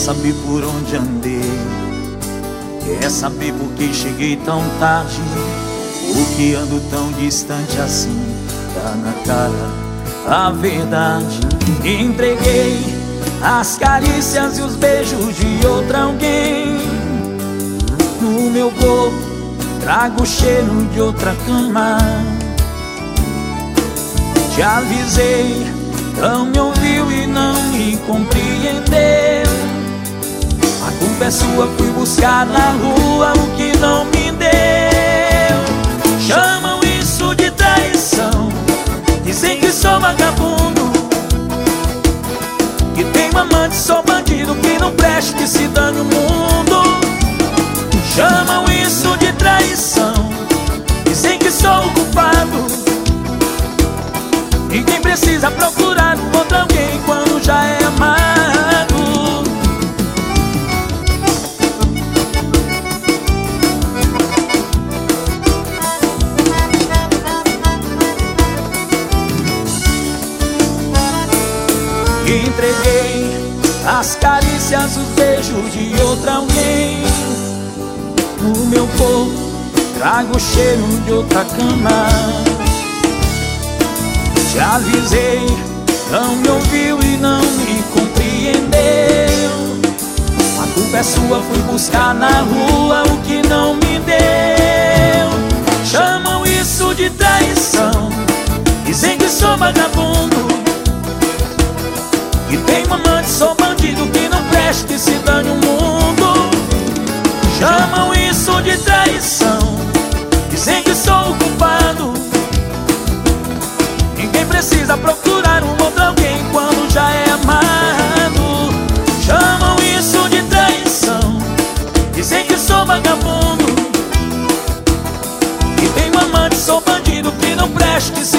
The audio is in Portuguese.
saber por onde andei, quer saber por que cheguei tão tarde, por que ando tão distante assim. Tá na cara a verdade. Entreguei as carícias e os beijos de outra alguém. No meu corpo trago o cheiro de outra cama. Te avisei, não me ouviu e não me compreendeu. A culpa é sua, fui buscar na rua o que não me deu. Chamam isso de traição, dizem que sou vagabundo, que tenho amante, sou bandido, que não preste, que se dane o mundo. Chamam isso de traição, dizem que sou o culpado. Ninguém precisa procurar um outro alguém quando já é amado. Entreguei as carícias, os beijos de outra alguém. No meu corpo trago o cheiro de outra cama. Te avisei, não me ouviu e não me compreendeu. A culpa é sua, fui buscar na rua o que não me deu. Chamam isso de traição, dizem que sou vagabundo, que tenho amante, sou bandido, que não preste, que se dane o mundo. Chamam isso de traição, dizem que sou o culpado. Ninguém precisa procurar um outro alguém quando já é amado. Chamam isso de traição, dizem que sou vagabundo, que tenho amante, sou bandido, que não preste, que se